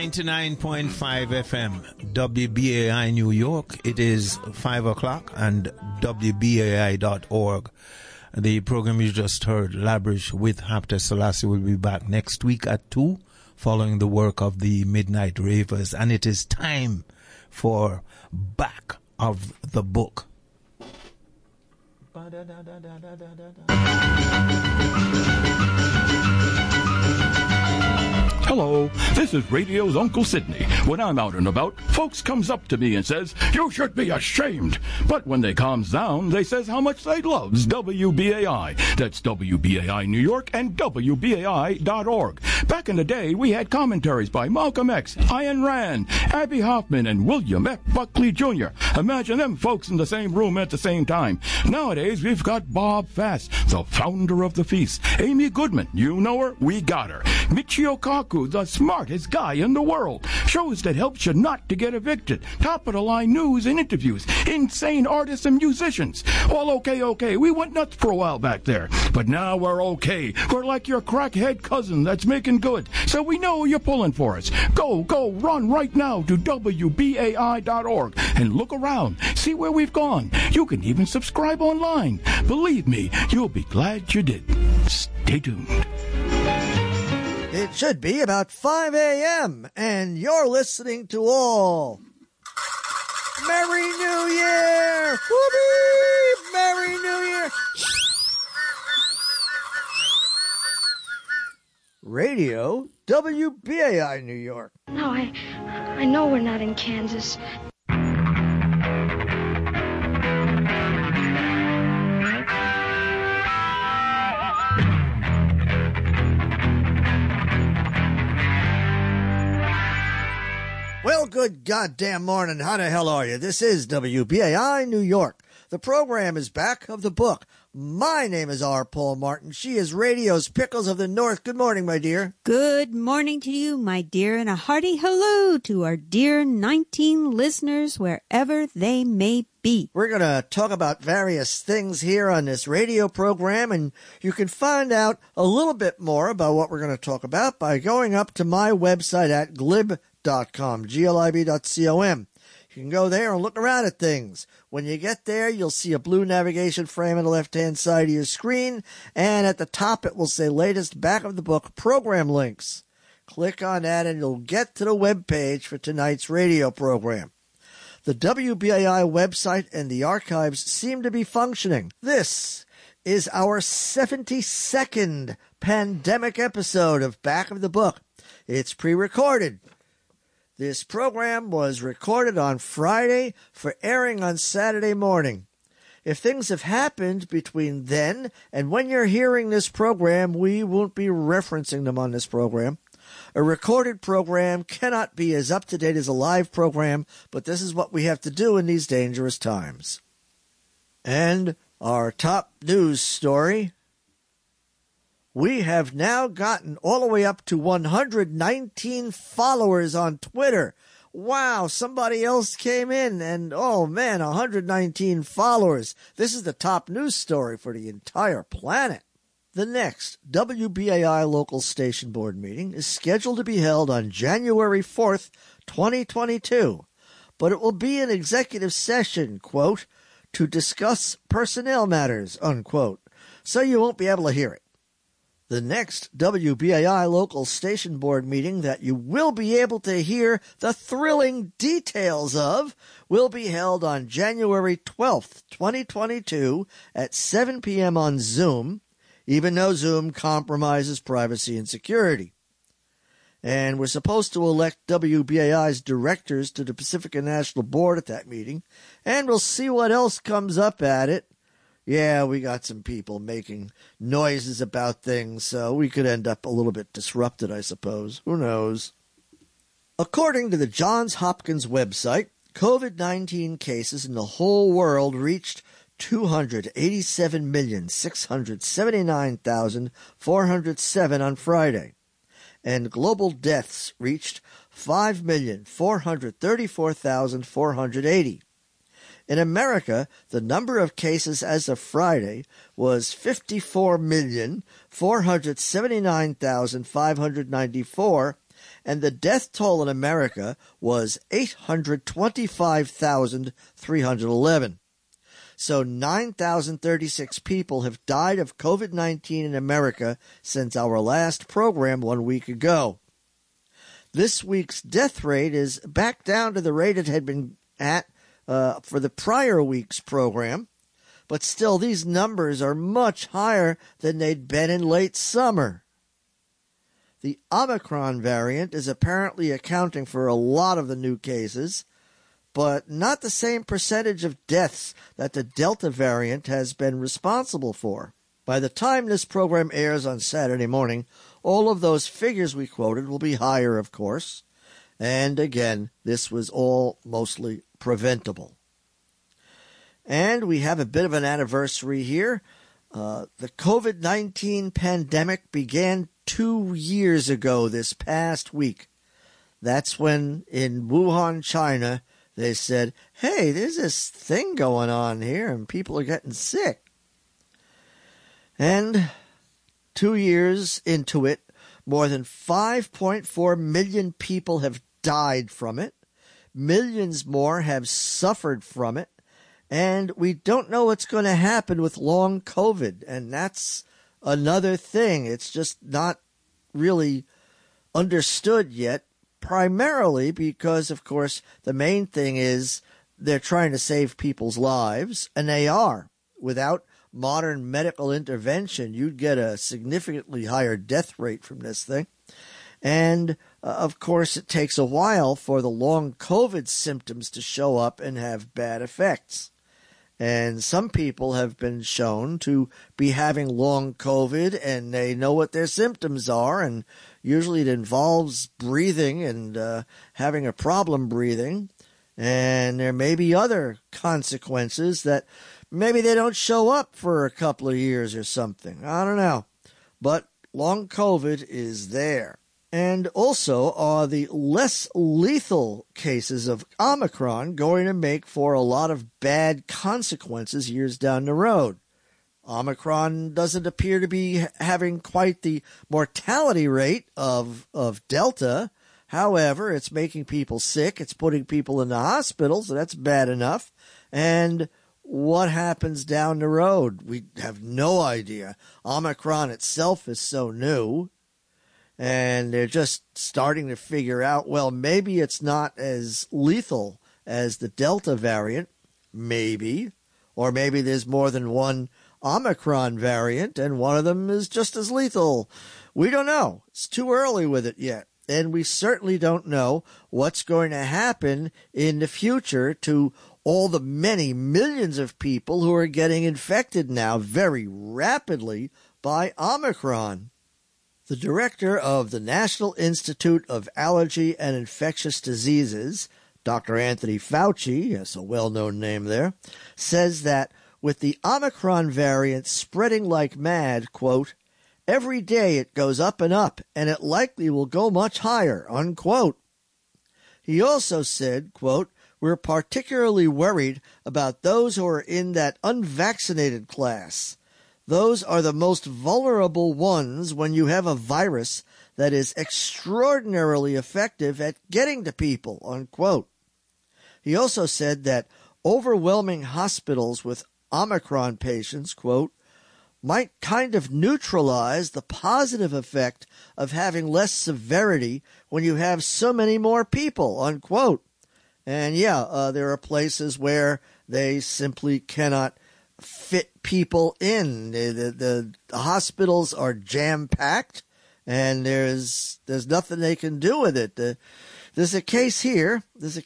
99.5 FM, WBAI New York. It is 5 o'clock, and WBAI.org. The program you just heard, Labrish with Hapta Selassie, will be back next week at 2, following the work of the Midnight Ravers. And it is time for Back of the Book. Hello, this is Radio's Uncle Sydney. When I'm out and about, folks comes up to me and says, "You should be ashamed." But when they calms down, they says how much they loves WBAI. That's WBAI New York and WBAI.org. Back in the day, we had commentaries by Malcolm X, Ayn Rand, Abby Hoffman, and William F. Buckley Jr. Imagine them folks in the same room at the same time. Nowadays, we've got Bob Fass, the founder of the feast. Amy Goodman, you know her? We got her. Michio Kaku, the smartest guy in the world. Shows that helps you not to get evicted. Top-of-the-line news and interviews. Insane artists and musicians. All okay. We went nuts for a while back there. But now we're okay. We're like your crackhead cousin that's making good. So we know you're pulling for us. Go, run right now to WBAI.org and look around. See where we've gone. You can even subscribe online. Believe me, you'll be glad you did. Stay tuned. It should be about 5 a.m., and you're listening to all. Merry New Year! Whoopee! Merry New Year! Radio WBAI New York. No, I know we're not in Kansas. Well, good goddamn morning. How the hell are you? This is WBAI New York. The program is Back of the Book. My name is R. Paul Martin. She is Radio's Pickles of the North. Good morning, my dear. Good morning to you, my dear, and a hearty hello to our dear 19 listeners wherever they may be. We're going to talk about various things here on this radio program, and you can find out a little bit more about what we're going to talk about by going up to my website at glib.com, glib.com. You can go there and look around at things. When you get there, you'll see a blue navigation frame on the left-hand side of your screen, and at the top it will say latest Back of the Book program links. Click on that and you'll get to the web page for tonight's radio program. The WBAI website and the archives seem to be functioning. This is our 72nd pandemic episode of Back of the Book. It's pre-recorded. This program was recorded on Friday for airing on Saturday morning. If things have happened between then and when you're hearing this program, we won't be referencing them on this program. A recorded program cannot be as up-to-date as a live program, but this is what we have to do in these dangerous times. And our top news story: we have now gotten all the way up to 119 followers on Twitter. Wow, somebody else came in and, oh man, 119 followers. This is the top news story for the entire planet. The next WBAI local station board meeting is scheduled to be held on January 4th, 2022. But it will be an executive session, quote, to discuss personnel matters, unquote. So you won't be able to hear it. The next WBAI local station board meeting that you will be able to hear the thrilling details of will be held on January 12th, 2022 at 7 p.m. on Zoom, even though Zoom compromises privacy and security. And we're supposed to elect WBAI's directors to the Pacifica National Board at that meeting, and we'll see what else comes up at it. Yeah, we got some people making noises about things, so we could end up a little bit disrupted, I suppose. Who knows? According to the Johns Hopkins website, COVID-19 cases in the whole world reached 287,679,407 on Friday, and global deaths reached 5,434,480. In America, the number of cases as of Friday was 54,479,594, and the death toll in America was 825,311. So 9,036 people have died of COVID-19 in America since our last program 1 week ago. This week's death rate is back down to the rate it had been at for the prior week's program, but still these numbers are much higher than they'd been in late summer. The Omicron variant is apparently accounting for a lot of the new cases, but not the same percentage of deaths that the Delta variant has been responsible for. By the time this program airs on Saturday morning, all of those figures we quoted will be higher, of course. And again, this was all mostly preventable. And we have a bit of an anniversary here. The COVID-19 pandemic began 2 years ago this past week. That's when in Wuhan, China, they said, hey, there's this thing going on here and people are getting sick. And 2 years into it, more than 5.4 million people have died from it. Millions more have suffered from it. And we don't know what's going to happen with long COVID. And that's another thing. It's just not really understood yet, primarily because, of course, the main thing is they're trying to save people's lives, and they are. Without modern medical intervention, you'd get a significantly higher death rate from this thing. And, of course, it takes a while for the long COVID symptoms to show up and have bad effects. And some people have been shown to be having long COVID, and they know what their symptoms are, and usually it involves breathing and having a problem breathing. And there may be other consequences that maybe they don't show up for a couple of years or something. I don't know. But long COVID is there. And also, are the less lethal cases of Omicron going to make for a lot of bad consequences years down the road? Omicron doesn't appear to be having quite the mortality rate of Delta. However, it's making people sick. It's putting people in the hospital, so that's bad enough. And what happens down the road? We have no idea. Omicron itself is so new. And they're just starting to figure out, well, maybe it's not as lethal as the Delta variant, maybe. Or maybe there's more than one Omicron variant, and one of them is just as lethal. We don't know. It's too early with it yet. And we certainly don't know what's going to happen in the future to all the many millions of people who are getting infected now very rapidly by Omicron. The director of the National Institute of Allergy and Infectious Diseases, Dr. Anthony Fauci, yes, a well-known name there, says that with the Omicron variant spreading like mad, quote, every day it goes up and up, and it likely will go much higher, unquote. He also said, quote, we're particularly worried about those who are in that unvaccinated class. Those are the most vulnerable ones when you have a virus that is extraordinarily effective at getting to people, unquote. He also said that overwhelming hospitals with Omicron patients, quote, might kind of neutralize the positive effect of having less severity when you have so many more people, unquote. And there are places where they simply cannot fit people in. The hospitals are jam-packed, and there's nothing they can do with it. There's a case here.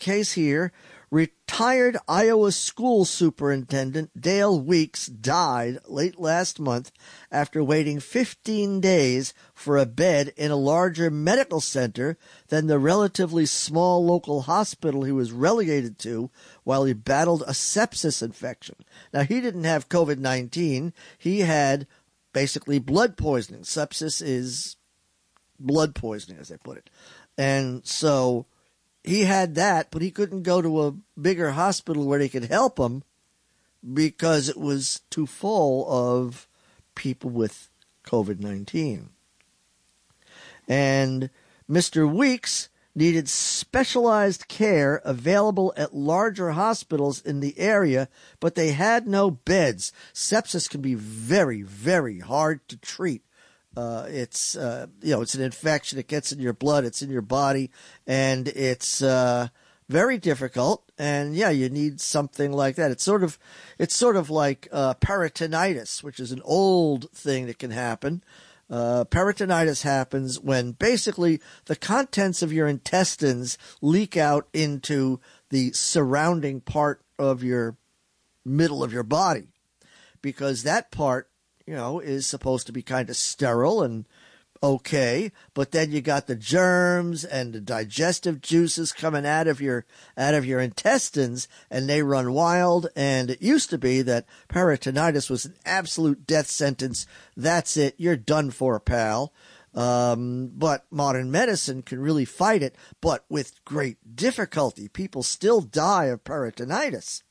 Retired Iowa school superintendent Dale Weeks died late last month after waiting 15 days for a bed in a larger medical center than the relatively small local hospital he was relegated to while he battled a sepsis infection. Now, he didn't have COVID-19. He had basically blood poisoning. Sepsis is blood poisoning, as they put it. And so he had that, but he couldn't go to a bigger hospital where they could help him because it was too full of people with COVID-19. And Mr. Weeks needed specialized care available at larger hospitals in the area, but they had no beds. Sepsis can be very, very hard to treat. It's an infection. It gets in your blood. It's in your body, and it's very difficult. And yeah, you need something like that. It's sort of like peritonitis, which is an old thing that can happen. Peritonitis happens when basically the contents of your intestines leak out into the surrounding part of your middle of your body, because that part, is supposed to be kind of sterile and okay, but then you got the germs and the digestive juices coming out of your intestines, and they run wild. And it used to be that peritonitis was an absolute death sentence. That's it. You're done for, pal. But modern medicine can really fight it, but with great difficulty. People still die of peritonitis.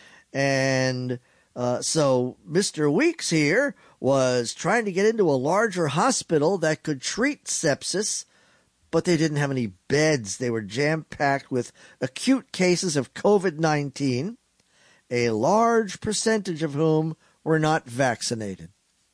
And so Mr. Weeks here was trying to get into a larger hospital that could treat sepsis, but they didn't have any beds. They were jam-packed with acute cases of COVID-19, a large percentage of whom were not vaccinated.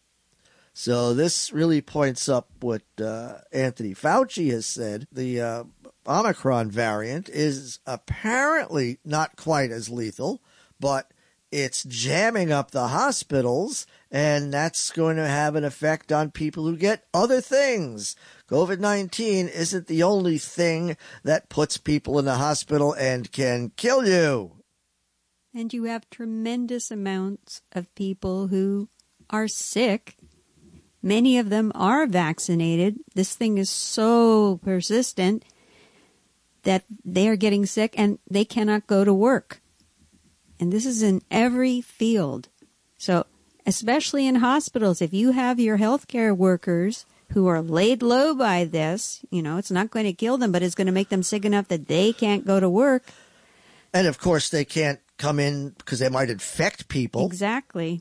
So this really points up what Anthony Fauci has said. The Omicron variant is apparently not quite as lethal, but it's jamming up the hospitals, and that's going to have an effect on people who get other things. COVID-19 isn't the only thing that puts people in the hospital and can kill you. And you have tremendous amounts of people who are sick. Many of them are vaccinated. This thing is so persistent that they are getting sick and they cannot go to work. And this is in every field. So especially in hospitals, if you have your healthcare workers who are laid low by this, it's not going to kill them, but it's going to make them sick enough that they can't go to work. And of course, they can't come in because they might infect people. Exactly.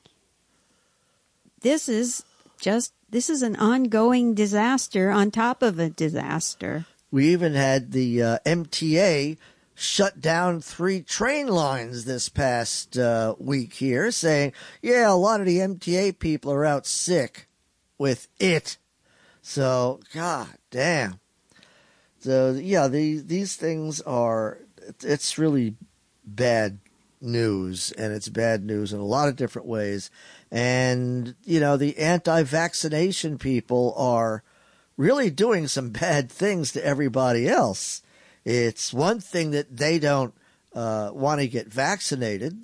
This is an ongoing disaster on top of a disaster. We even had the MTA shut down 3 train lines this past week here, saying, a lot of the MTA people are out sick with it. So, god damn. So, yeah, these things it's really bad news, and it's bad news in a lot of different ways. And, the anti-vaccination people are really doing some bad things to everybody else. It's one thing that they don't want to get vaccinated,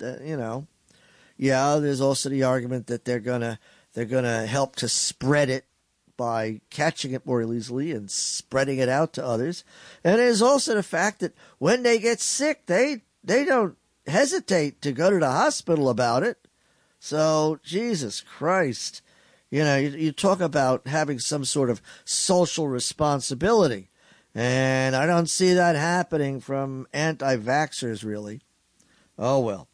Yeah, there's also the argument that they're gonna help to spread it by catching it more easily and spreading it out to others. And there's also the fact that when they get sick, they don't hesitate to go to the hospital about it. So, Jesus Christ, you talk about having some sort of social responsibility. And I don't see that happening from anti-vaxxers, really. Oh, well.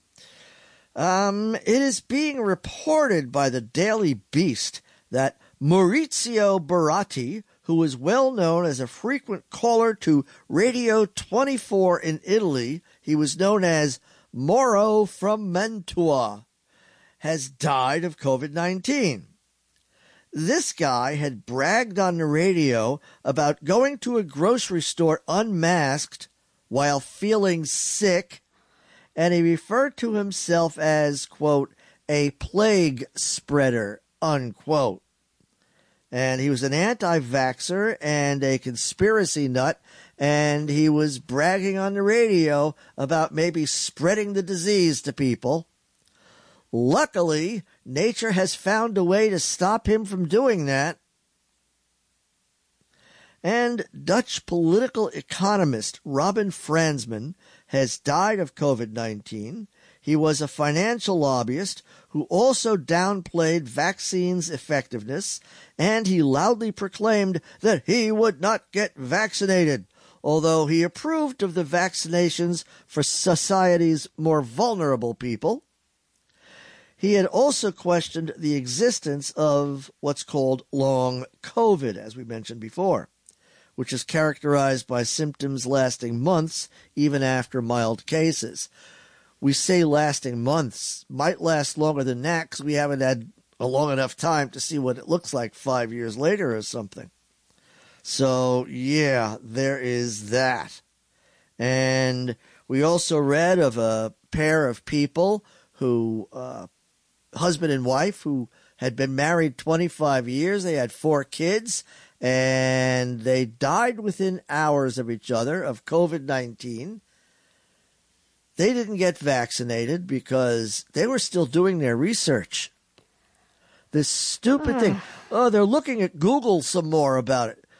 It is being reported by the Daily Beast that Maurizio Baratti, who is well known as a frequent caller to Radio 24 in Italy, he was known as Moro from Mantua, has died of COVID-19. This guy had bragged on the radio about going to a grocery store unmasked while feeling sick, and he referred to himself as, quote, a plague spreader, unquote. And he was an anti-vaxxer and a conspiracy nut, and he was bragging on the radio about maybe spreading the disease to people. Luckily, nature has found a way to stop him from doing that. And Dutch political economist Robin Fransman has died of COVID-19. He was a financial lobbyist who also downplayed vaccines' effectiveness, and he loudly proclaimed that he would not get vaccinated, although he approved of the vaccinations for society's more vulnerable people. He had also questioned the existence of what's called long COVID, as we mentioned before, which is characterized by symptoms lasting months, even after mild cases. We say lasting months, might last longer than that because we haven't had a long enough time to see what it looks like 5 years later or something. So, yeah, there is that. And we also read of a pair of people who, husband and wife, who had been married 25 years. They had 4 kids, and they died within hours of each other of COVID-19. They didn't get vaccinated because they were still doing their research. This stupid thing. Oh, they're looking at Google some more about it.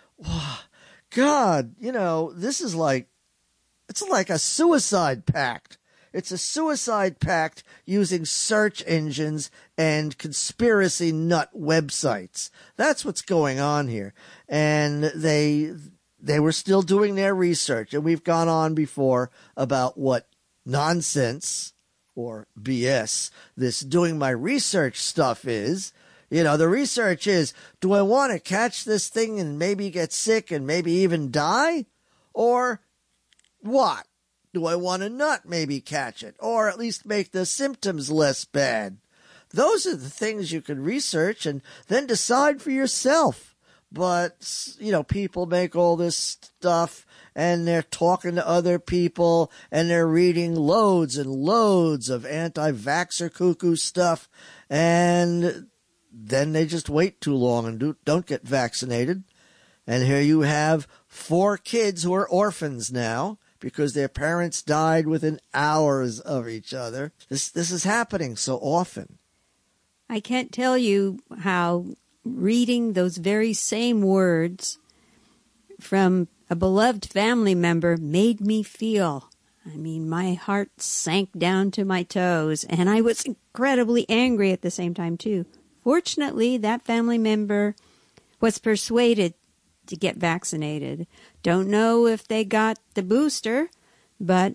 God, this is it's like a suicide pact. It's a suicide pact using search engines and conspiracy nut websites. That's what's going on here. And they were still doing their research. And we've gone on before about what nonsense or BS this doing my research stuff is. The research is, do I want to catch this thing and maybe get sick and maybe even die? Or what? Do I want to not maybe catch it? Or at least make the symptoms less bad? Those are the things you can research and then decide for yourself. But, people make all this stuff and they're talking to other people and they're reading loads and loads of anti-vaxxer cuckoo stuff, and then they just wait too long and don't get vaccinated. And here you have 4 kids who are orphans now because their parents died within hours of each other. This is happening so often. I can't tell you how reading those very same words from a beloved family member made me feel. I mean, my heart sank down to my toes, and I was incredibly angry at the same time, too. Fortunately, that family member was persuaded to get vaccinated. Don't know if they got the booster, but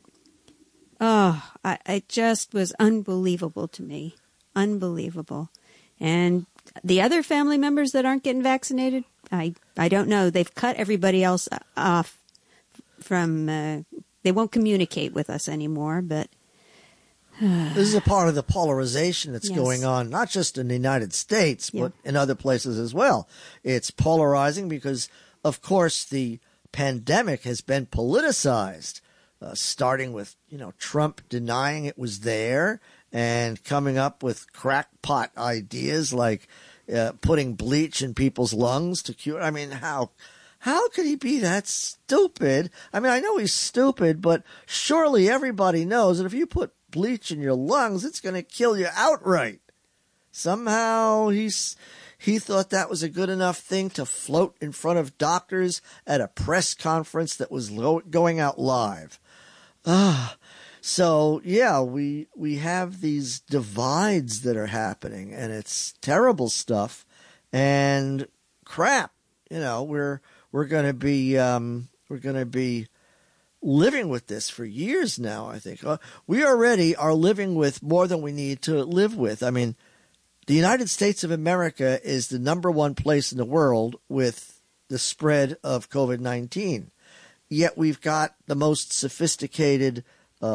it just was unbelievable to me. Unbelievable. And the other family members that aren't getting vaccinated, I don't know. They've cut everybody else off from, they won't communicate with us anymore, but this is a part of the polarization that's Yes. going on, not just in the United States, but in other places as well. It's polarizing because, of course, the pandemic has been politicized, starting with, Trump denying it was there and coming up with crackpot ideas like putting bleach in people's lungs to cure. I mean, how could he be that stupid? I mean, I know he's stupid, but surely everybody knows that if you put bleach in your lungs, it's going to kill you outright. Somehow he thought that was a good enough thing to float in front of doctors at a press conference that was going out live. So yeah, we have these divides that are happening, and it's terrible stuff and crap. We're going to be living with this for years now, I think. We already are living with more than we need to live with. I mean, the United States of America is the number 1 place in the world with the spread of COVID-19. Yet we've got the most sophisticated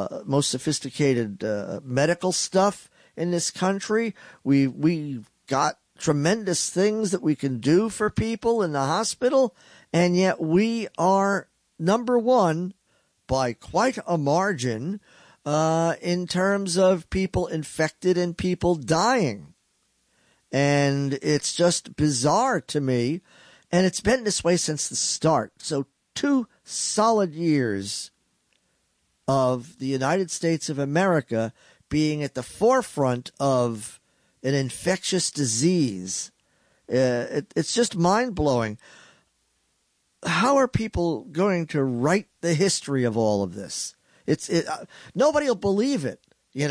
medical stuff in this country. We've got tremendous things that we can do for people in the hospital, and yet we are number 1 by quite a margin in terms of people infected and people dying. And it's just bizarre to me, and it's been this way since the start. So 2 solid years of the United States of America being at the forefront of an infectious disease. It's just mind-blowing. How are people going to write the history of all of this? Nobody will believe it,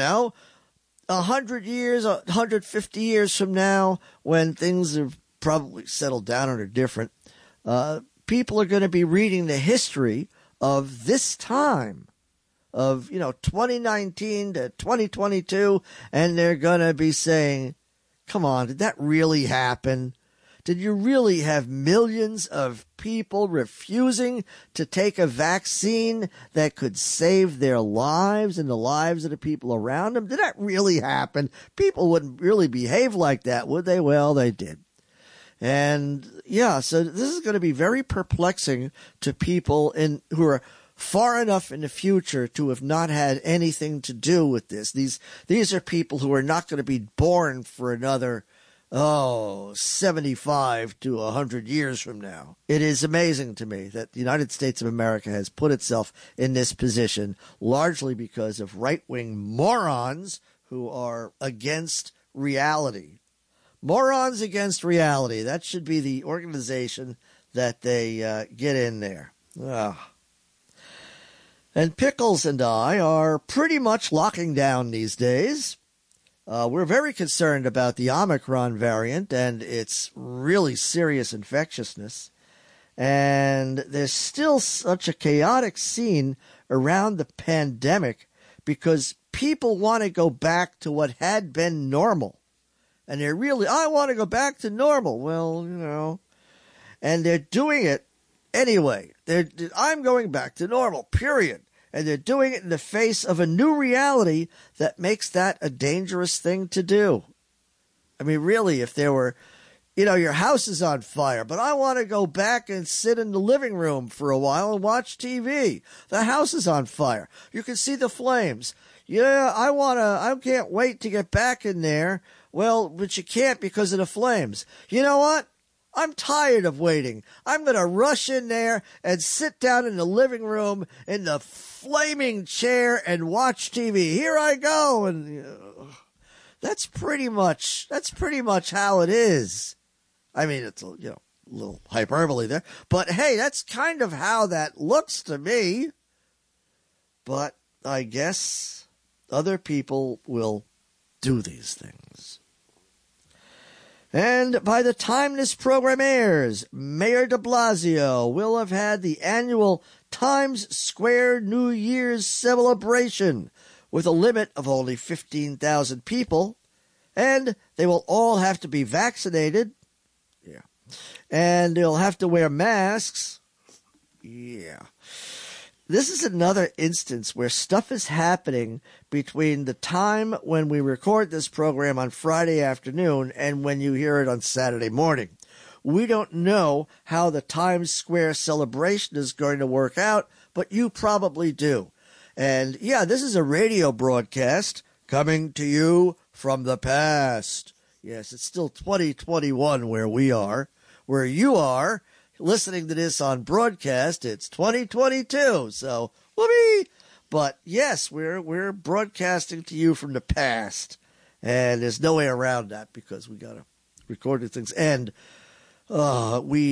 100 years, 150 years from now, when things have probably settled down and are different, people are going to be reading the history of this time, of 2019 to 2022, and they're going to be saying, come on, did that really happen? Did you really have millions of people refusing to take a vaccine that could save their lives and the lives of the people around them? Did that really happen? People wouldn't really behave like that, would they? Well, they did. And yeah, so this is going to be very perplexing to people who are far enough in the future to have not had anything to do with this. These are people who are not going to be born for another 75 to 100 years from now. It is amazing to me that the United States of America has put itself in this position largely because of right-wing morons who are against reality. Morons Against Reality. That should be the organization that they get in there. And Pickles and I are pretty much locking down these days. We're very concerned about the Omicron variant and its really serious infectiousness. And there's still such a chaotic scene around the pandemic because people want to go back to what had been normal. And they're really, I want to go back to normal. Well, you know, and they're doing it anyway. I'm going back to normal, period. And they're doing it in the face of a new reality that makes that a dangerous thing to do. I mean, really, if there were, your house is on fire, but I want to go back and sit in the living room for a while and watch TV. The house is on fire. You can see the flames. Yeah, I can't wait to get back in there. Well, but you can't because of the flames. You know what? I'm tired of waiting. I'm going to rush in there and sit down in the living room in the flaming chair and watch TV. Here I go. And that's pretty much how it is. I mean, it's a little hyperbole there, but hey, that's kind of how that looks to me. But I guess other people will do these things. And by the time this program airs, Mayor de Blasio will have had the annual Times Square New Year's celebration with a limit of only 15,000 people, and they will all have to be vaccinated. Yeah. And they'll have to wear masks. Yeah. This is another instance where stuff is happening between the time when we record this program on Friday afternoon and when you hear it on Saturday morning. We don't know how the Times Square celebration is going to work out, but you probably do. And yeah, this is a radio broadcast coming to you from the past. Yes, it's still 2021 where we are. Where you are listening to this on broadcast, it's 2022. So, whoopee! But yes, we're broadcasting to you from the past, and there's no way around that because we gotta record these things. And we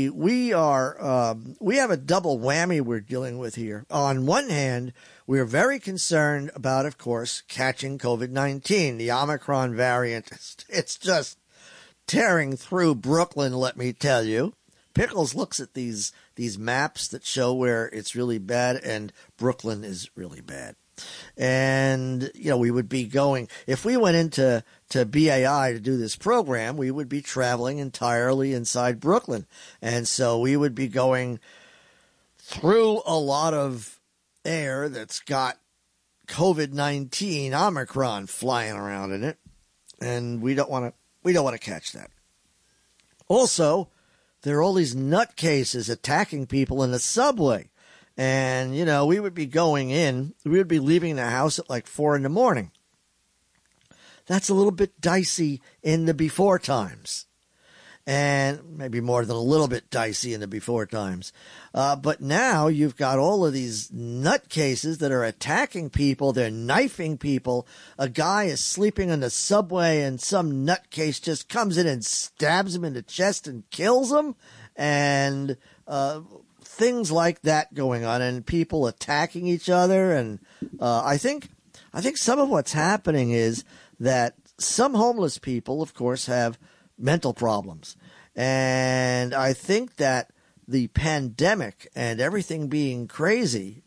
have a double whammy we're dealing with here. On one hand, we're very concerned about, of course, catching COVID-19, the Omicron variant. It's just tearing through Brooklyn, let me tell you. Pickles looks at these maps that show where it's really bad, and Brooklyn is really bad. And, we would be going, if we went into BAI to do this program, we would be traveling entirely inside Brooklyn. And so we would be going through a lot of air that's got COVID-19 Omicron flying around in it. And we don't want to catch that. Also, there are all these nutcases attacking people in the subway. And, we would be we would be leaving the house at like 4 a.m. That's a little bit dicey in the before times. And maybe more than a little bit dicey in the before times. But now you've got all of these nutcases that are attacking people. They're knifing people. A guy is sleeping on the subway and some nutcase just comes in and stabs him in the chest and kills him. And things like that going on, and people attacking each other. And I think some of what's happening is that some homeless people, of course, have mental problems. And I think that the pandemic and everything being crazy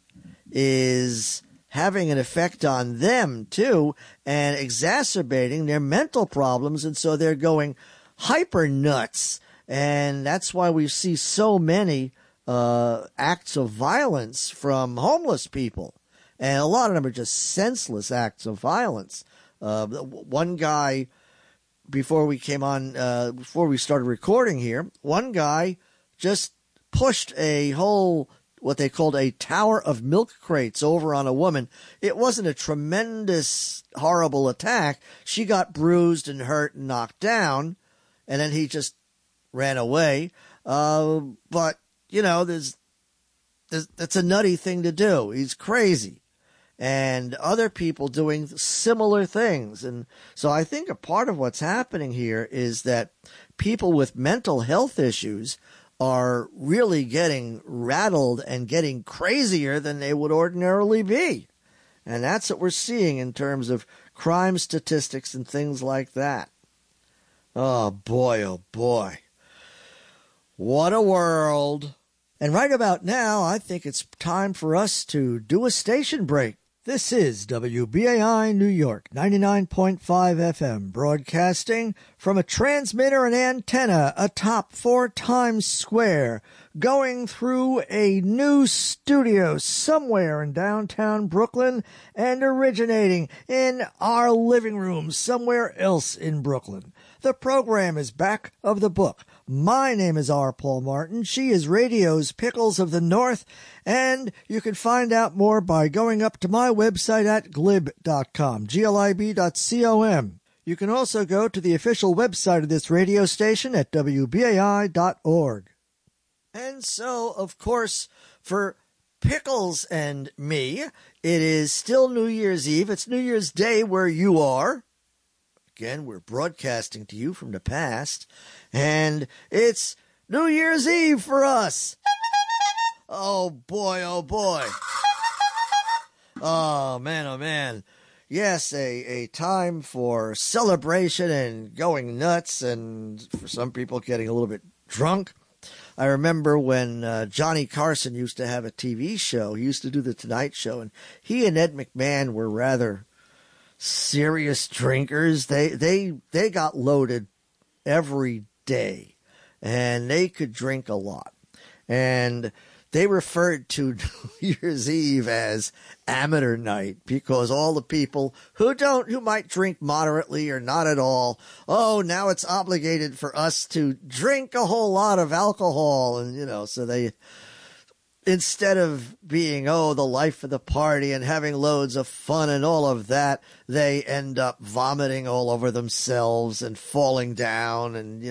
is having an effect on them too and exacerbating their mental problems. And so they're going hyper nuts And that's why we see so many acts of violence from homeless people. And a lot of them are just senseless acts of violence. One guy, before we started recording here, one guy just pushed a whole, what they called a tower of milk crates over on a woman. It wasn't a tremendous, horrible attack. She got bruised and hurt and knocked down, and then he just ran away. But, you know, that's a nutty thing to do. He's crazy. And other people doing similar things. And so I think a part of what's happening here is that people with mental health issues are really getting rattled and getting crazier than they would ordinarily be. And that's what we're seeing in terms of crime statistics and things like that. Oh, boy. What a world. And right about now, I think it's time for us to do a station break. This is WBAI New York, 99.5 FM, broadcasting from a transmitter and antenna atop 4 Times Square, going through a new studio somewhere in downtown Brooklyn and originating in our living room somewhere else in Brooklyn. The program is Back of the Book. My name is R. Paul Martin. She is radio's Pickles of the North, and you can find out more by going up to my website at glib.com, glib.com. You can also go to the official website of this radio station at wbai.org. And so, of course, for Pickles and me, it is still New Year's Eve. It's New Year's Day where you are. Again, we're broadcasting to you from the past, and it's New Year's Eve for us. Oh, boy. Oh, man. Yes, a time for celebration and going nuts, and for some people getting a little bit drunk. I remember when Johnny Carson used to have a TV show. He used to do The Tonight Show, and he and Ed McMahon were rather serious drinkers. They got loaded every day, and they could drink a lot. And they referred to New Year's Eve as amateur night because all the people who might drink moderately or not at all, now it's obligated for us to drink a whole lot of alcohol. And, so they, instead of being, the life of the party and having loads of fun and all of that, they end up vomiting all over themselves and falling down and,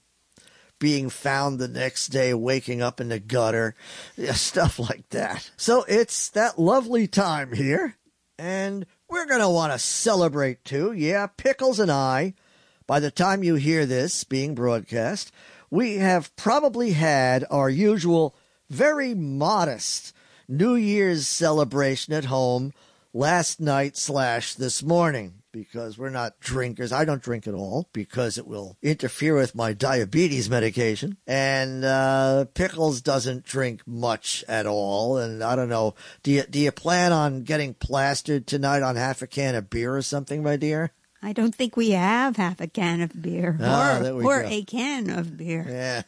being found the next day, waking up in the gutter, stuff like that. So it's that lovely time here, and we're going to want to celebrate too. Yeah, Pickles and I, by the time you hear this being broadcast, we have probably had our usual very modest New Year's celebration at home last night / this morning, because we're not drinkers. I don't drink at all because it will interfere with my diabetes medication. And Pickles doesn't drink much at all. And I don't know, do you plan on getting plastered tonight on half a can of beer or something, my dear? I don't think we have half a can of beer or a can of beer. Yeah.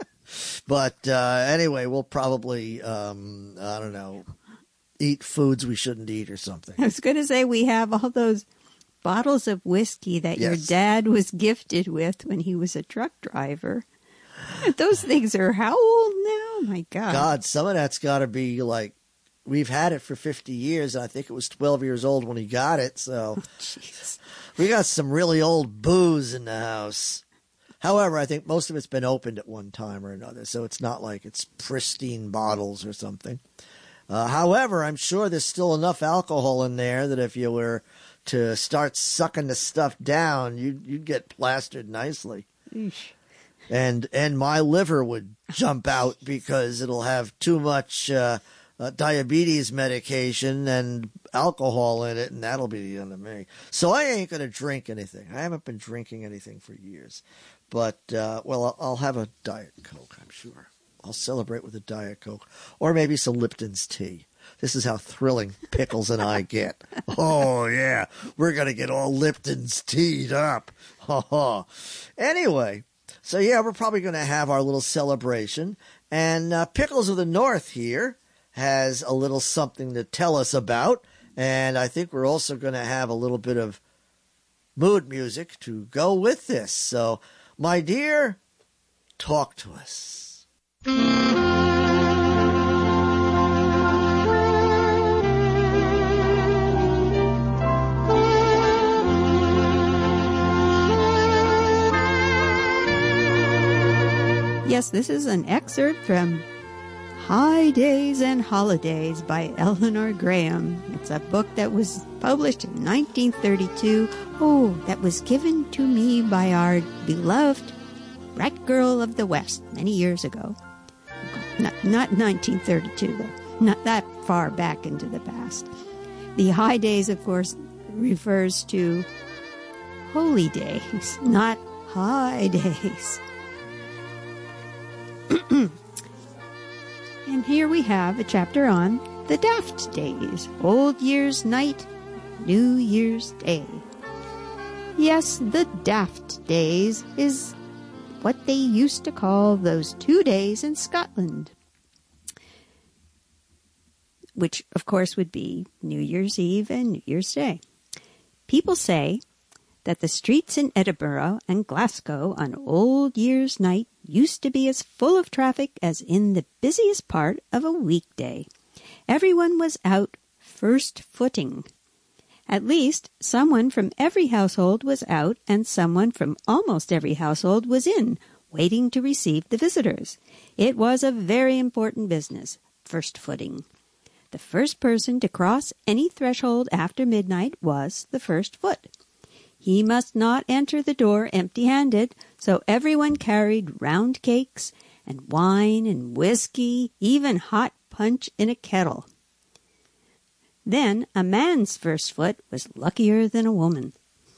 But anyway, we'll probably, I don't know, eat foods we shouldn't eat or something. I was going to say we have all those bottles of whiskey that your dad was gifted with when he was a truck driver. Those things are how old now? My God. God, some of that's got to be like, we've had it for 50 years. And I think it was 12 years old when he got it. So we got some really old booze in the house. However, I think most of it's been opened at one time or another. So it's not like it's pristine bottles or something. However, I'm sure there's still enough alcohol in there that if you were to start sucking the stuff down, you'd get plastered nicely. Eesh. And my liver would jump out because it'll have too much diabetes medication and alcohol in it, and that'll be the end of me. So I ain't going to drink anything. I haven't been drinking anything for years. But, I'll have a Diet Coke, I'm sure. I'll celebrate with a Diet Coke. Or maybe some Lipton's tea. This is how thrilling Pickles and I get. Oh, yeah. We're going to get all Lipton's teed up. Anyway, So, yeah, we're probably going to have our little celebration. And Pickles of the North here has a little something to tell us about. And I think we're also going to have a little bit of mood music to go with this. So, my dear, talk to us. Yes, this is an excerpt from High Days and Holidays by Eleanor Graham. It's a book that was published in 1932. Oh, that was given to me by our beloved Rat Girl of the West many years ago. Not 1932, though. Not that far back into the past. The High Days, of course, refers to holy days, not high days. And here we have a chapter on the Daft Days, Old Year's Night, New Year's Day. Yes, the Daft Days is what they used to call those 2 days in Scotland, which, of course, would be New Year's Eve and New Year's Day. People say that the streets in Edinburgh and Glasgow on Old Year's Night used to be as full of traffic as in the busiest part of a weekday. Everyone was out first footing. At least someone from every household was out and someone from almost every household was in, waiting to receive the visitors. It was a very important business, first footing. The first person to cross any threshold after midnight was the first foot. He must not enter the door empty-handed, so everyone carried round cakes and wine and whiskey, even hot punch in a kettle. Then a man's first foot was luckier than a woman.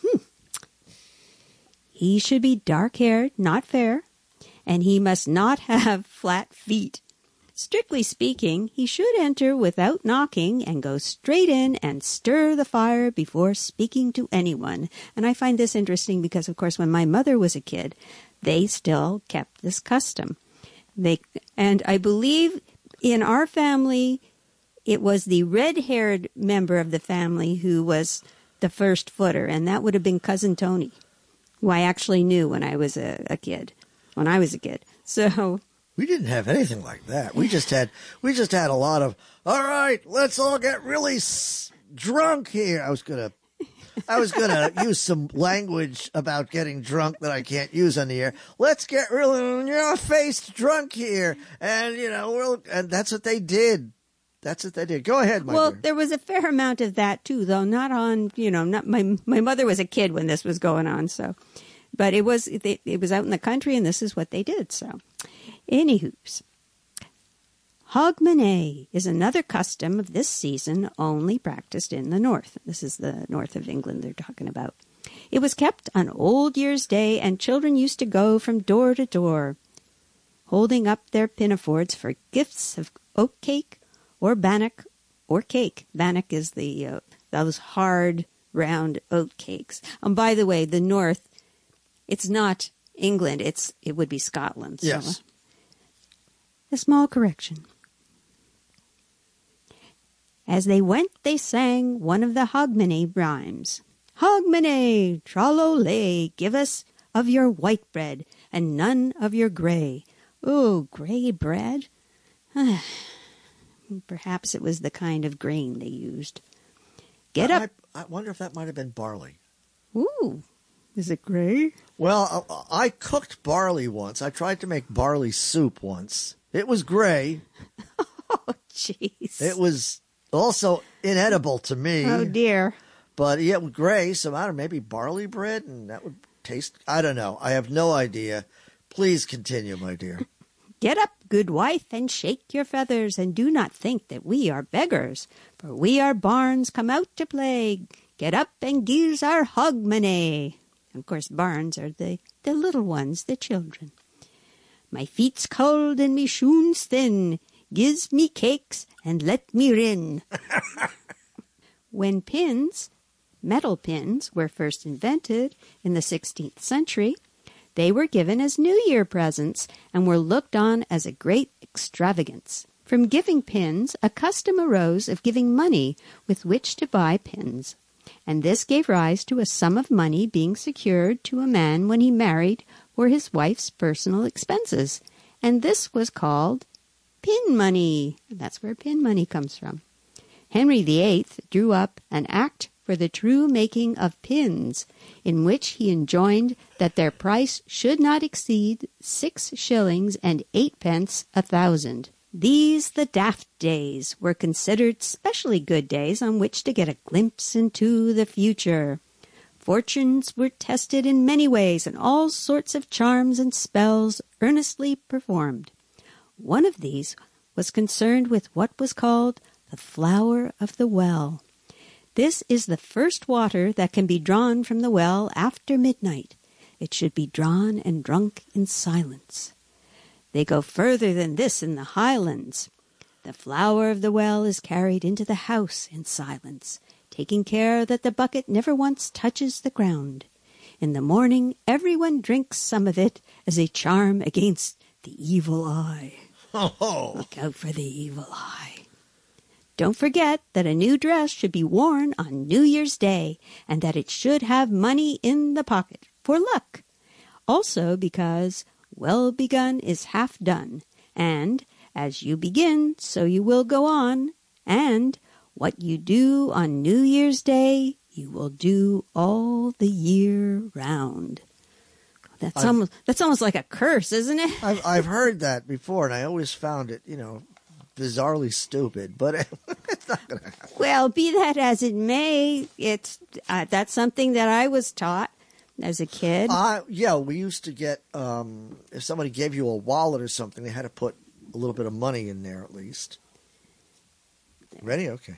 He should be dark-haired, not fair, and he must not have flat feet. Strictly speaking, he should enter without knocking and go straight in and stir the fire before speaking to anyone. And I find this interesting because, of course, when my mother was a kid, they still kept this custom. And I believe in our family, it was the red-haired member of the family who was the first footer, and that would have been Cousin Tony, who I actually knew when I was a kid. So we didn't have anything like that. We just had a lot of, all right, let's all get really drunk here. I was gonna use some language about getting drunk that I can't use on the air. Let's get really faced drunk here, and and that's what they did. Go ahead, my dear. There was a fair amount of that too, though not on. Not my mother was a kid when this was going on, so. But it was out in the country, and this is what they did. So, anywho's, Hogmanay is another custom of this season, only practiced in the north. This is the north of England they're talking about. It was kept on Old Year's Day, and children used to go from door to door, holding up their pinafores for gifts of oat cake or bannock or cake. Bannock is those hard, round oat cakes. And by the way, the north. It's not England. It would be Scotland. Yes. So, a small correction. As they went, they sang one of the Hogmanay rhymes. Hogmanay, trololay, give us of your white bread and none of your gray. Oh, gray bread? Perhaps it was the kind of grain they used. Get up. I wonder if that might have been barley. Ooh. Is it gray? Well, I cooked barley once. I tried to make barley soup once. It was gray. Oh, jeez. It was also inedible to me. Oh, dear. But yeah, it was gray, so I don't know, maybe barley bread, and that would taste... I don't know. I have no idea. Please continue, my dear. Get up, good wife, and shake your feathers, and do not think that we are beggars, for we are barns come out to play. Get up and gi's our Hogmanay. Of course, barns are the little ones, the children. My feet's cold and me shoons thin. Gives me cakes and let me rin. When metal pins, were first invented in the 16th century, They were given as New Year presents and were looked on as a great extravagance. From giving pins, a custom arose of giving money with which to buy pins, and this gave rise to a sum of money being secured to a man when he married for his wife's personal expenses, and this was called pin money. That's where pin money comes from. Henry VIII drew up an act for the true making of pins, in which he enjoined that their price should not exceed 6 shillings and 8 pence 1,000. These, the daft days, were considered specially good days on which to get a glimpse into the future. Fortunes were tested in many ways, and all sorts of charms and spells earnestly performed. One of these was concerned with what was called the flower of the well. This is the first water that can be drawn from the well after midnight. It should be drawn and drunk in silence. They go further than this in the Highlands. The flower of the well is carried into the house in silence, taking care that the bucket never once touches the ground. In the morning, everyone drinks some of it as a charm against the evil eye. Oh. Look out for the evil eye. Don't forget that a new dress should be worn on New Year's Day, and that it should have money in the pocket for luck. Also because well begun is half done, and as you begin, so you will go on, and what you do on New Year's Day, you will do all the year round. That's almost like a curse, isn't it? I've heard that before, and I always found it, bizarrely stupid, but it's not going to happen. Well, be that as it may, it's that's something that I was taught as a kid. Yeah, we used to get, if somebody gave you a wallet or something, they had to put a little bit of money in there at least. Ready? Okay.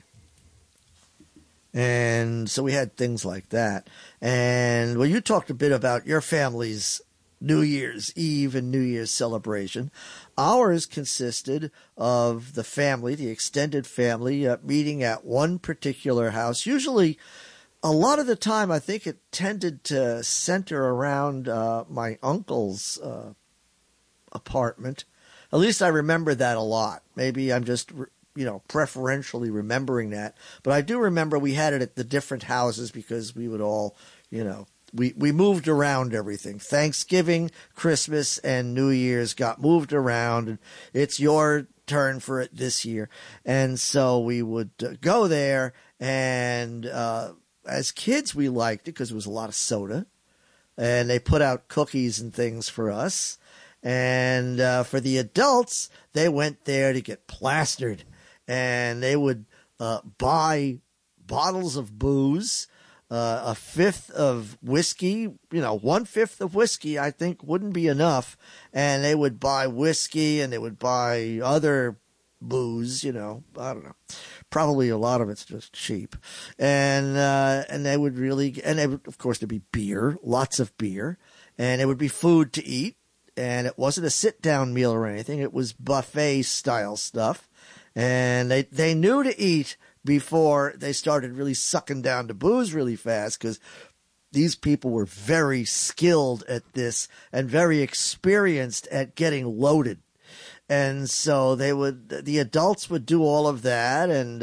And so we had things like that. And well, you talked a bit about your family's New Year's Eve and New Year's celebration. Ours consisted of the family, the extended family, meeting at one particular house. Usually, a lot of the time, I think it tended to center around my uncle's apartment. At least I remember that a lot. Maybe I'm just preferentially remembering that. But I do remember we had it at the different houses because we would all, we moved around everything. Thanksgiving, Christmas, and New Year's got moved around. And it's your turn for it this year. And so we would go there. And as kids, we liked it because it was a lot of soda. And they put out cookies and things for us. And for the adults, they went there to get plastered. And they would buy bottles of booze, a fifth of whiskey, 1/5 of whiskey, I think wouldn't be enough. And they would buy whiskey and they would buy other booze, I don't know. Probably a lot of it's just cheap. And they would of course there'd be beer, lots of beer, and it would be food to eat. And it wasn't a sit down meal or anything. It was buffet style stuff. And they knew to eat before they started really sucking down the booze really fast because these people were very skilled at this and very experienced at getting loaded. And so the adults would do all of that, and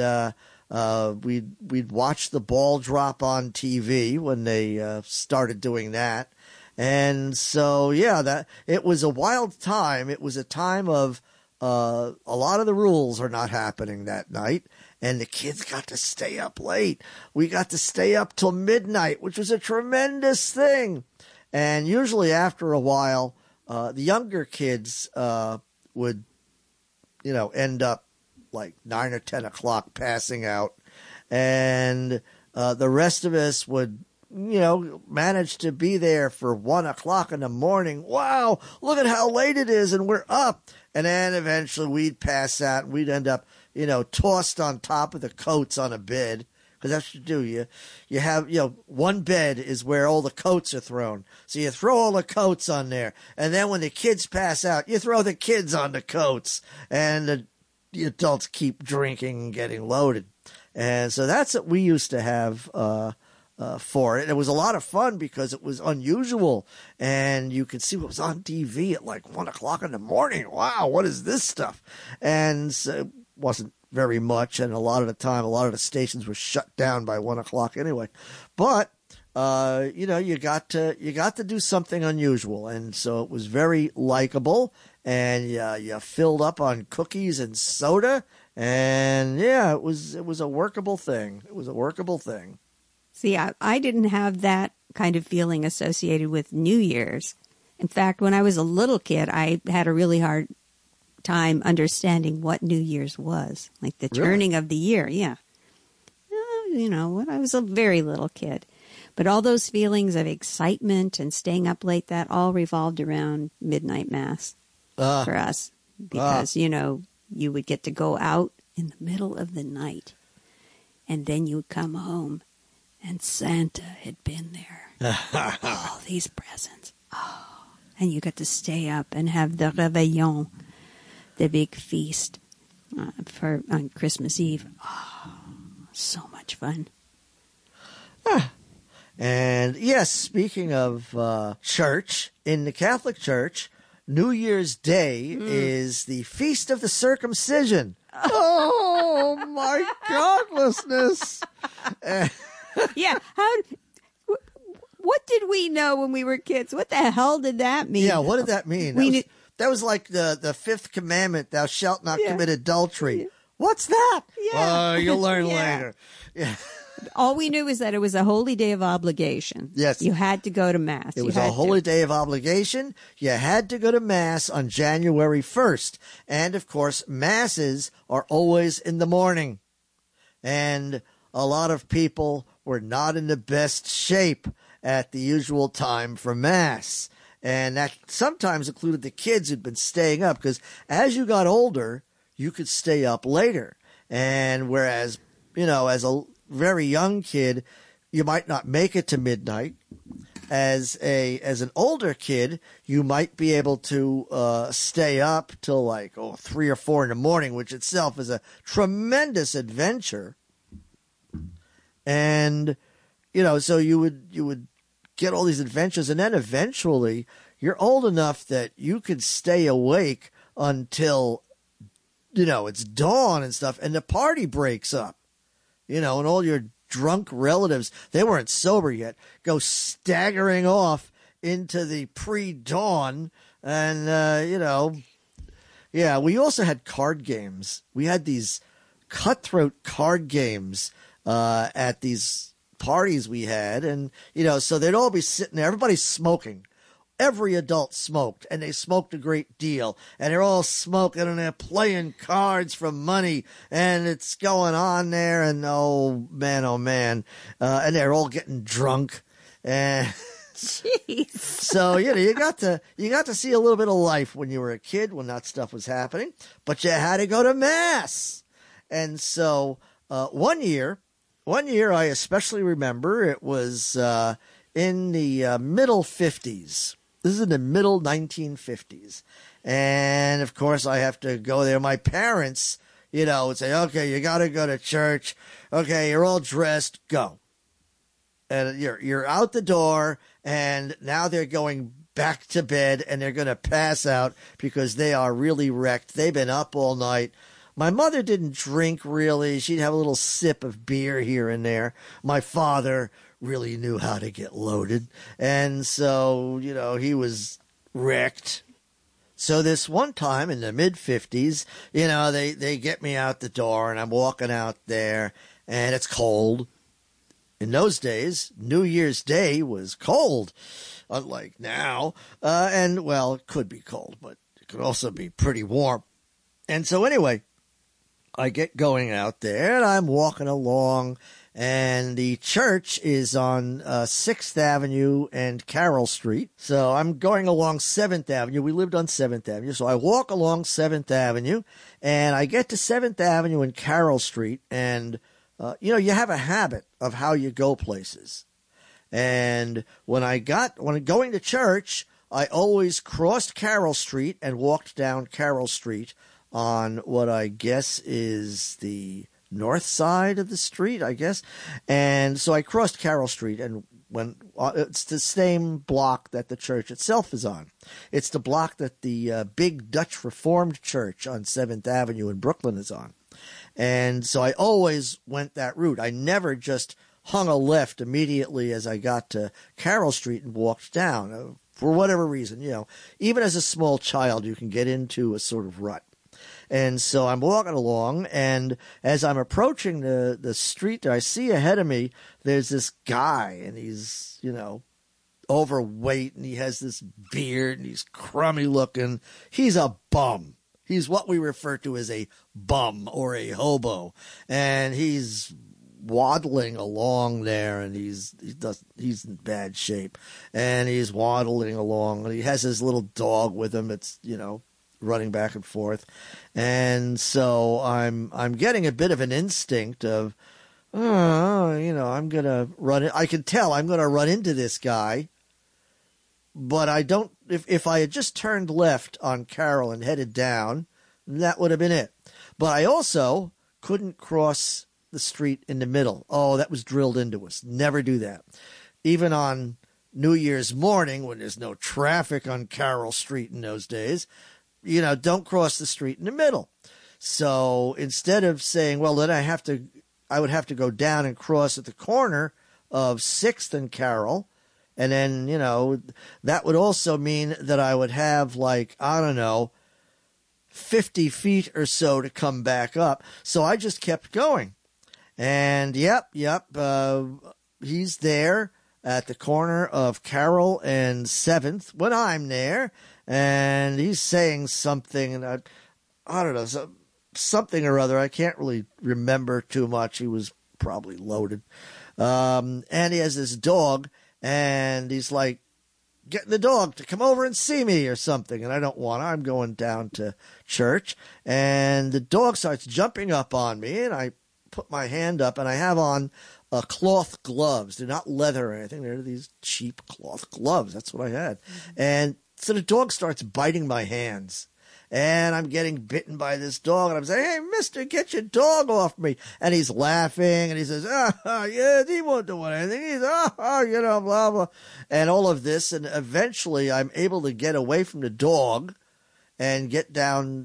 we'd watch the ball drop on TV when they started doing that. And so, yeah, it was a wild time. It was a time of a lot of the rules are not happening that night, and the kids got to stay up late. We got to stay up till midnight, which was a tremendous thing. And usually after a while, the younger kids would, end up like 9 or 10 o'clock passing out, and the rest of us would manage to be there for 1 o'clock in the morning. Wow, look at how late it is, and we're up. And then eventually we'd pass out, and we'd end up, tossed on top of the coats on a bed. Because that's what you do. You have, one bed is where all the coats are thrown. So you throw all the coats on there. And then when the kids pass out, you throw the kids on the coats. And the adults keep drinking and getting loaded. And so that's what we used to have for it. And it was a lot of fun because it was unusual, and you could see what was on TV at like 1 o'clock in the morning. Wow, what is this stuff? And so it wasn't very much, and a lot of the time, a lot of the stations were shut down by 1 o'clock anyway. But you got to do something unusual, and so it was very likable. And you filled up on cookies and soda, and yeah, it was a workable thing. It was a workable thing. See, I didn't have that kind of feeling associated with New Year's. In fact, when I was a little kid, I had a really hard time understanding what New Year's was, like the turning of the year. Yeah, when I was a very little kid. But all those feelings of excitement and staying up late, that all revolved around midnight mass for us. Because, you would get to go out in the middle of the night, and then you would come home, and Santa had been there. All these presents. Oh, and you got to stay up and have the Réveillon, the big feast on Christmas Eve. Oh, so much fun. And yes, speaking of church, in the Catholic Church, New Year's Day is the Feast of the Circumcision. Oh, my godlessness. Yeah. What did we know when we were kids? What the hell did that mean? Yeah, what did that mean? That was like the fifth commandment, thou shalt not commit adultery. What's that? Yeah. You'll learn later. Yeah. All we knew is that it was a holy day of obligation. Yes. You had to go to Mass. It was a holy day of obligation. You had to go to Mass on January 1st. And, of course, Masses are always in the morning. And a lot of people were not in the best shape at the usual time for Mass. And that sometimes included the kids who'd been staying up, because as you got older, you could stay up later. And whereas, as a very young kid, you might not make it to midnight. As an older kid, you might be able to stay up till like 3 or 4 in the morning, which itself is a tremendous adventure. And so you would get all these adventures, and then eventually you're old enough that you could stay awake until it's dawn and stuff, and the party breaks up. And all your drunk relatives, they weren't sober yet, go staggering off into the pre-dawn. And, we also had card games. We had these cutthroat card games at these parties we had. And, so they'd all be sitting there. Everybody's smoking. Every adult smoked, and they smoked a great deal. And they're all smoking, and they're playing cards for money, and it's going on there. And oh man, and they're all getting drunk. And jeez. So you got to see a little bit of life when you were a kid, when that stuff was happening. But you had to go to Mass, and so one year I especially remember, it was in the middle 50s. This is in the middle 1950s. And, of course, I have to go there. My parents, would say, okay, you got to go to church. Okay, you're all dressed. Go. And you're out the door, and now they're going back to bed, and they're going to pass out because they are really wrecked. They've been up all night. My mother didn't drink, really. She'd have a little sip of beer here and there. My father really knew how to get loaded. And so, he was wrecked. So this one time in the mid-50s, they get me out the door, and I'm walking out there, and it's cold. In those days, New Year's Day was cold, unlike now. And, well, it could be cold, but it could also be pretty warm. And so anyway, I get going out there, and I'm walking along, and the church is on 6th Avenue and Carroll Street. So I'm going along 7th Avenue. We lived on 7th Avenue. So I walk along 7th Avenue, and I get to 7th Avenue and Carroll Street, and, you have a habit of how you go places. And when going to church, I always crossed Carroll Street and walked down Carroll Street on what I guess is the north side of the street, I guess. And so I crossed Carroll Street, and when it's the same block that the church itself is on. It's the block that the big Dutch Reformed Church on 7th Avenue in Brooklyn is on. And so I always went that route. I never just hung a left immediately as I got to Carroll Street and walked down. For whatever reason, even as a small child, you can get into a sort of rut. And so I'm walking along, and as I'm approaching the street there, I see ahead of me, there's this guy, and he's, overweight, and he has this beard, and he's crummy looking. He's a bum. He's what we refer to as a bum or a hobo. And he's waddling along there, and he's in bad shape. And he's waddling along, and he has his little dog with him. It's, running back and forth. And so I'm getting a bit of an instinct of, I'm going to run it. I can tell I'm going to run into this guy, but I don't, if I had just turned left on Carroll and headed down, that would have been it. But I also couldn't cross the street in the middle. Oh, that was drilled into us. Never do that. Even on New Year's morning, when there's no traffic on Carroll Street in those days, don't cross the street in the middle. So instead of saying, well, then I would have to go down and cross at the corner of 6th and Carroll. And then, that would also mean that I would have 50 feet or so to come back up. So I just kept going. And yep, he's there at the corner of Carroll and 7th when I'm there. And he's saying something, and I don't know, something or other. I can't really remember too much. He was probably loaded. And he has this dog, and he's like, getting the dog to come over and see me or something. And I don't want to. I'm going down to church. And the dog starts jumping up on me, and I put my hand up, and I have on cloth gloves. They're not leather or anything. They're these cheap cloth gloves. That's what I had. And so the dog starts biting my hands, and I'm getting bitten by this dog, and I'm saying, hey, mister, get your dog off me. And he's laughing, and he says, yeah, he won't do anything. He's, blah, blah. And all of this, and eventually I'm able to get away from the dog and get down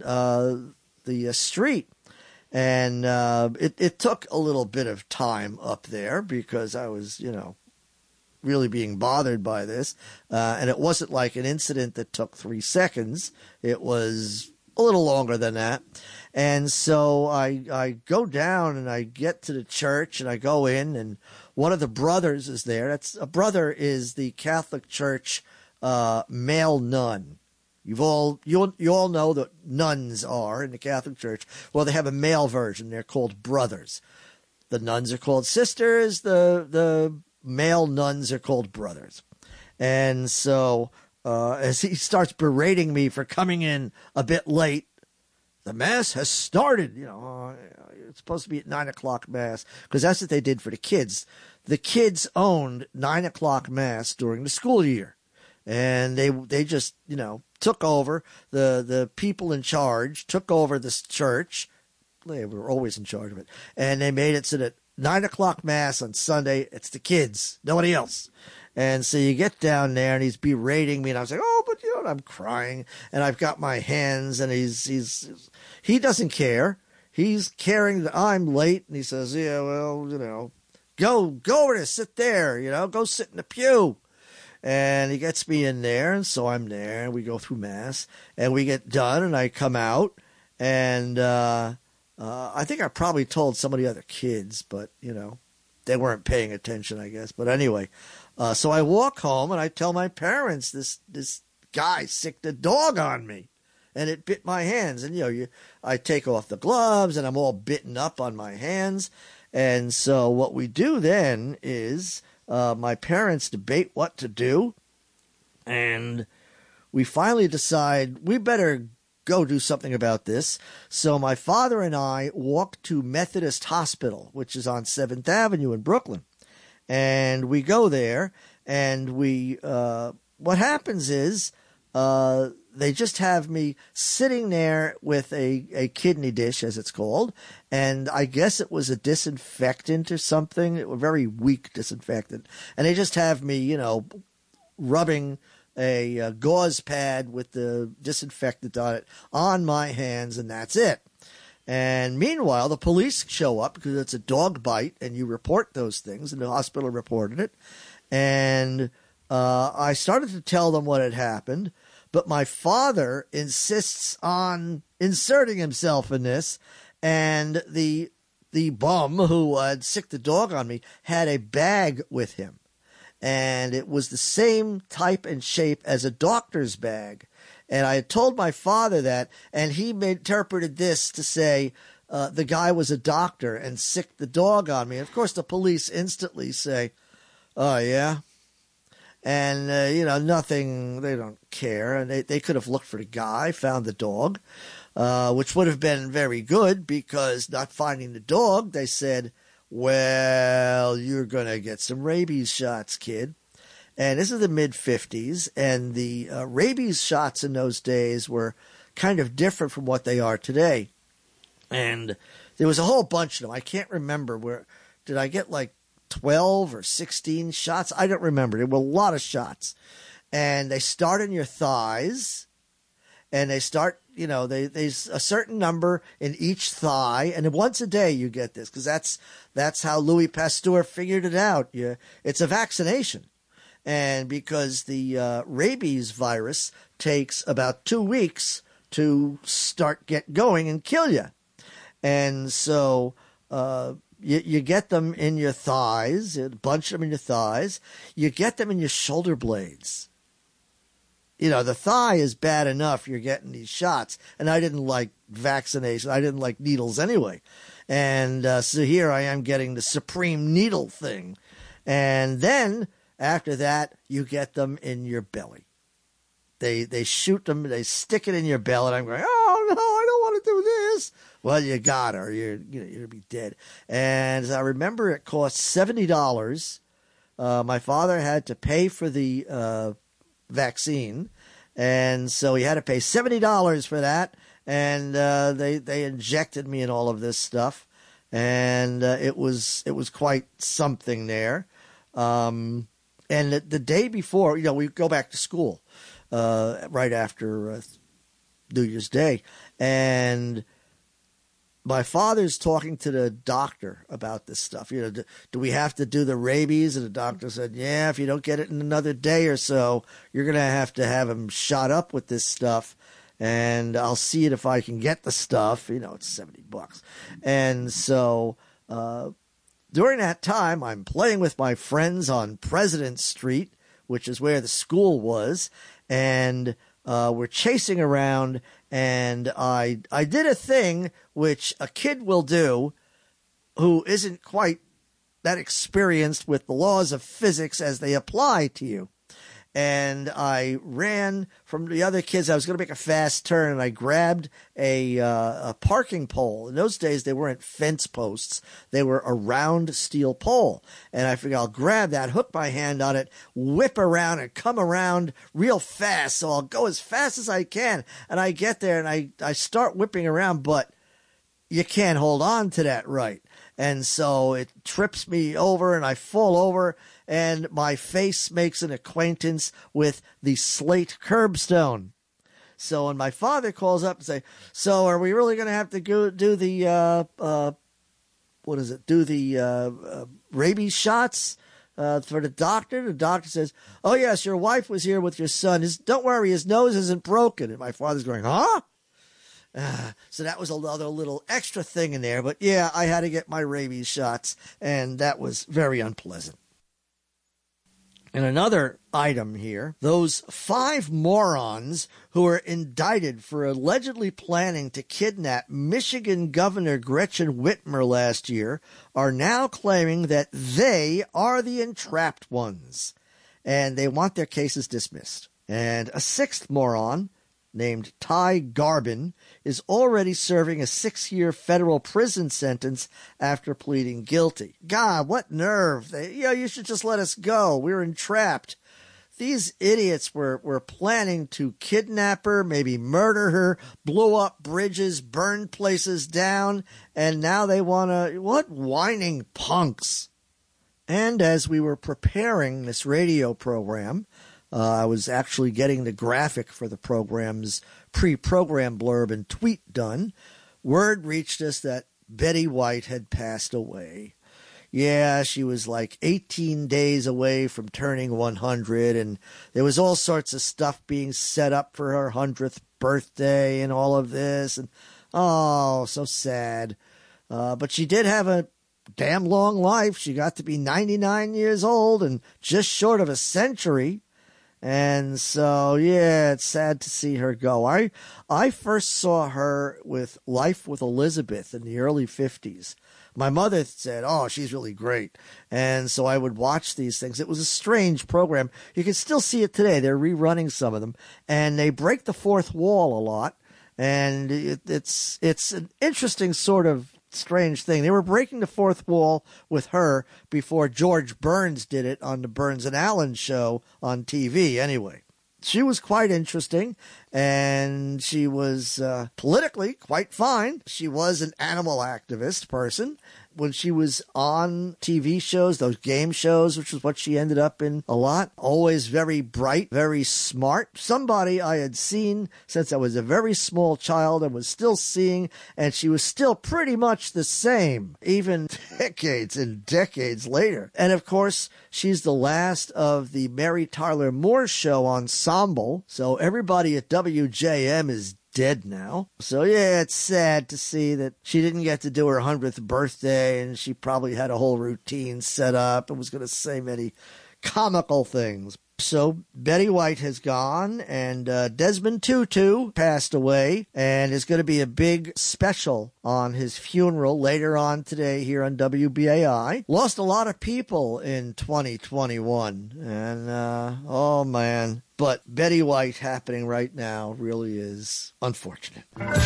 the street. And it took a little bit of time up there because I was, really being bothered by this. And it wasn't like an incident that took 3 seconds. It was a little longer than that. And so I go down and I get to the church and I go in, and one of the brothers is there. A brother is the Catholic Church male nun. You all know that nuns are in the Catholic Church. Well, they have a male version. They're called brothers. The nuns are called sisters. The male nuns are called brothers. And so as he starts berating me for coming in a bit late, the Mass has started. It's supposed to be at 9 o'clock Mass, because that's what they did for the kids. The kids owned 9 o'clock Mass during the school year. And they just, took over. The people in charge took over this church. They were always in charge of it. And they made it so that 9 o'clock Mass on Sunday, it's the kids, nobody else. And so you get down there, and he's berating me, and I was like, oh, but I'm crying, and I've got my hands, and he doesn't care. He's caring that I'm late, and he says, yeah, well, go over there, sit there, go sit in the pew. And he gets me in there, and so I'm there, and we go through Mass, and we get done, and I come out, and I think I probably told some of the other kids, but, they weren't paying attention, I guess. But anyway, so I walk home, and I tell my parents this guy sicked a dog on me, and it bit my hands. And, I take off the gloves, and I'm all bitten up on my hands. And so what we do then is my parents debate what to do, and we finally decide we better go do something about this. So my father and I walk to Methodist Hospital, which is on 7th Avenue in Brooklyn. And we go there, and what happens is they just have me sitting there with a kidney dish, as it's called, and I guess it was a disinfectant or something, a very weak disinfectant, and they just have me, rubbing a gauze pad with the disinfectant on it on my hands, and that's it. And meanwhile, the police show up because it's a dog bite, and you report those things, and the hospital reported it. And I started to tell them what had happened, but my father insists on inserting himself in this, and the bum who had sicked the dog on me had a bag with him. And it was the same type and shape as a doctor's bag. And I had told my father that, and he interpreted this to say the guy was a doctor and sicked the dog on me. And of course, the police instantly say, "Oh, yeah?" And, nothing, they don't care. And they could have looked for the guy, found the dog, which would have been very good, because not finding the dog, they said, "Well, you're going to get some rabies shots, kid." And this is the mid-'50s, and the rabies shots in those days were kind of different from what they are today. And there was a whole bunch of them. I can't remember. Did I get like 12 or 16 shots? I don't remember. There were a lot of shots. And they start in your thighs, and they start, there's a certain number in each thigh, and once a day you get this, because that's how Louis Pasteur figured it out. It's a vaccination. And because the rabies virus takes about 2 weeks to get going and kill you. And so you get them in your thighs, a bunch of them in your thighs. You get them in your shoulder blades. The thigh is bad enough you're getting these shots. And I didn't like vaccination. I didn't like needles anyway. And so here I am getting the supreme needle thing. And then after that, you get them in your belly. They shoot them, they stick it in your belly, and I'm going, "Oh, no, I don't want to do this." Well, you got her. You're going to be dead. And as I remember, it cost $70. My father had to pay for the vaccine, and so he had to pay $70 for that, and they injected me in all of this stuff, and it was quite something there. And the day before, we go back to school right after New Year's Day. And my father's talking to the doctor about this stuff. Do we have to do the rabies? And the doctor said, "Yeah, if you don't get it in another day or so, you're going to have him shot up with this stuff. And I'll see it if I can get the stuff." It's $70. And so during that time, I'm playing with my friends on President Street, which is where the school was, and we're chasing around, and I did a thing which a kid will do who isn't quite that experienced with the laws of physics as they apply to you. And I ran from the other kids. I was going to make a fast turn, and I grabbed a parking pole. In those days, they weren't fence posts. They were a round steel pole. And I figured I'll grab that, hook my hand on it, whip around, and come around real fast. So I'll go as fast as I can. And I get there, and I start whipping around, but you can't hold on to that right. And so it trips me over, and I fall over, and my face makes an acquaintance with the slate curbstone. So when my father calls up and say, "So are we really going to have to go do the rabies shots for the doctor?" The doctor says, "Oh yes, your wife was here with your son. Don't worry, his nose isn't broken." And my father's going, "Huh?" So that was another little extra thing in there. But yeah, I had to get my rabies shots, and that was very unpleasant. And another item here, those 5 morons who were indicted for allegedly planning to kidnap Michigan Governor Gretchen Whitmer last year are now claiming that they are the entrapped ones, and they want their cases dismissed. And a 6th moron named Ty Garbin is already serving a 6-year federal prison sentence after pleading guilty. God, what nerve. You should just let us go. We're entrapped. these idiots were planning to kidnap her, maybe murder her, blow up bridges, burn places down, and now they want to, what whining punks. And as we were preparing this radio program, I was actually getting the graphic for the program's pre-program blurb and tweet done. Word reached us that Betty White had passed away. Yeah, she was like 18 days away from turning 100, and there was all sorts of stuff being set up for her 100th birthday and all of this. And oh, so sad. But she did have a damn long life. She got to be 99 years old and just short of a century. And so, yeah, it's sad to see her go. I first saw her with Life with Elizabeth in the early 50s. My mother said, oh, she's really great. And so I would watch these things. It was a strange program. You can still see it today. They're rerunning some of them. And they break the fourth wall a lot. And it's an interesting sort of strange thing. They were breaking the fourth wall with her before George Burns did it on the Burns and Allen show on TV anyway. She was quite interesting, and she was politically quite fine. She was an animal activist person. When she was on TV shows, those game shows, which is what she ended up in a lot, always very bright, very smart. Somebody I had seen since I was a very small child and was still seeing, and she was still pretty much the same, even decades and decades later. And of course, she's the last of the Mary Tyler Moore Show ensemble, so everybody at WJM is dead now. So yeah, it's sad to see that she didn't get to do her 100th birthday, and she probably had a whole routine set up and was going to say many comical things. So Betty White has gone, and Desmond Tutu passed away, and there's going to be a big special on his funeral later on today here on WBAI. Lost a lot of people in 2021, and oh man. But Betty White happening right now really is unfortunate.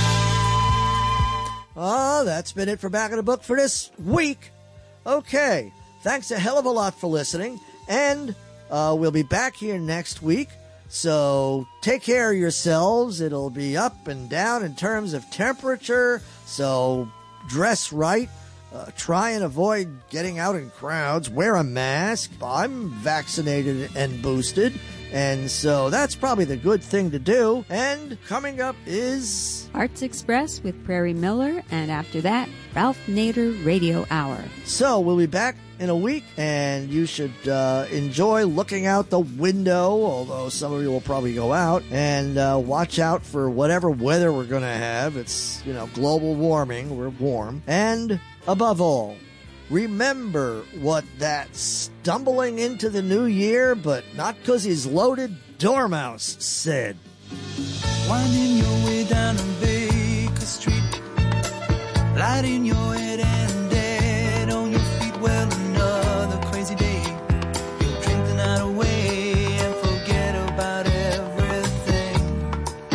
Oh, that's been it for Back of the Book for this week. Okay, thanks a hell of a lot for listening, and we'll be back here next week, so take care of yourselves. It'll be up and down in terms of temperature, so dress right. Try and avoid getting out in crowds. Wear a mask. I'm vaccinated and boosted, and so that's probably the good thing to do. And coming up is Arts Express with Prairie Miller, and after that, Ralph Nader Radio Hour. So we'll be back in a week, and you should enjoy looking out the window, although some of you will probably go out, and watch out for whatever weather we're going to have. It's, global warming. We're warm. And above all, remember what that stumbling into the new year, but not because he's loaded, Dormouse said. Winding your way down on Baker Street, lighting your head and dead on your feet. Well, another crazy day. You'll drink the night away and forget about everything.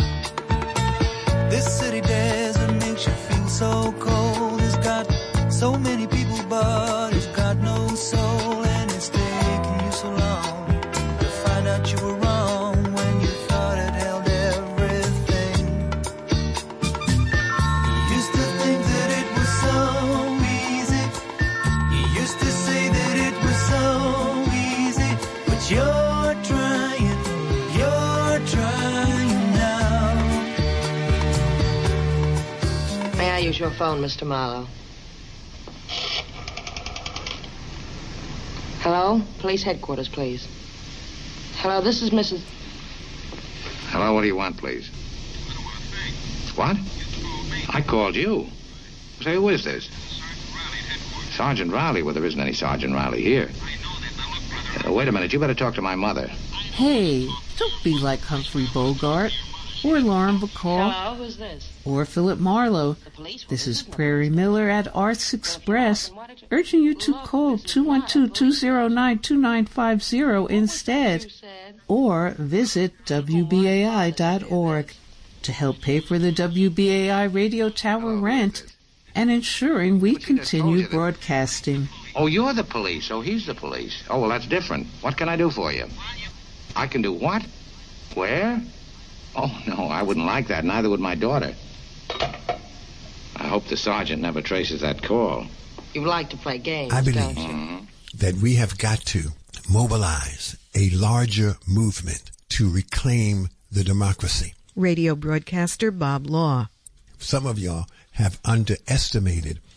This city desert makes you feel so cold. It's got so many people, but it's got no soul. And it's taken you so long to find out you were wrong when you thought it held everything. You used to think that it was so easy. You used to say that it was so easy. But you're trying now. May I use your phone, Mr. Marlowe? Hello? Police headquarters, please. Hello, this is Mrs. Hello, what do you want, please? What? I called you. Say, who is this? Sergeant Riley. Well, there isn't any Sergeant Riley here. Wait a minute, you better talk to my mother. Hey, don't be like Humphrey Bogart, or Lauren Bacall, Hello, who's this? or Philip Marlowe. This is Prairie Miller at Arts Express, urging you to call 212-209-2950 instead, or visit WBAI.org to help pay for the WBAI radio tower rent and ensuring we continue broadcasting. Oh, you're the police. Oh, he's the police. Oh, well, that's different. What can I do for you? I can do what? Where? Oh, no, I wouldn't like that. Neither would my daughter. I hope the sergeant never traces that call. You like to play games, I believe don't you? that we have got to mobilize a larger movement to reclaim the democracy. Radio broadcaster Bob Law. Some of y'all have underestimated